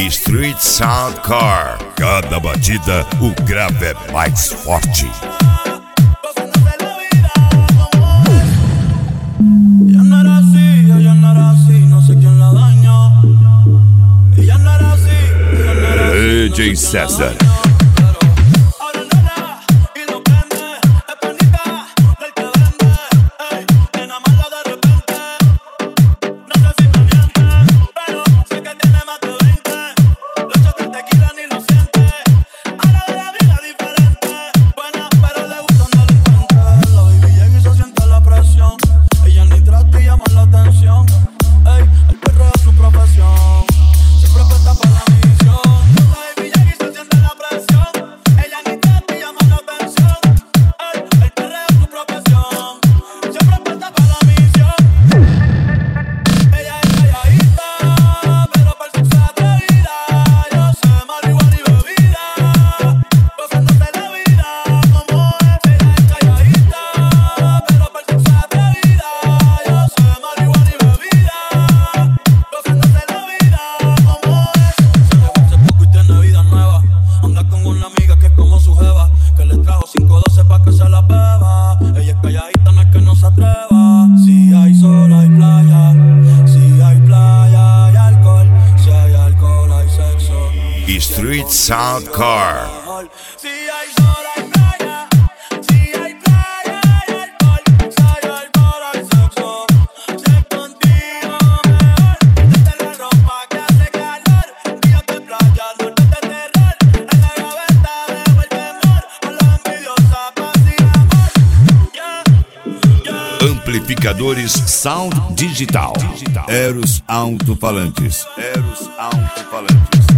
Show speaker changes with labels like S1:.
S1: Street Sound Car. Cada batida, o grave é mais forte. DJ César. Street Sound Car.
S2: Si hay sol, hay playa. Si hay playa, hay alcohol. Si hay alcohol, hay sexo. Si es contigo mejor. Quítate la ropa que hace calor. Días de playa, noches de terror. En la gaveta dejo el temor. A la envidiosa paz y amor.
S1: Amplificadores Sound Digital. Eros Alto-Falantes.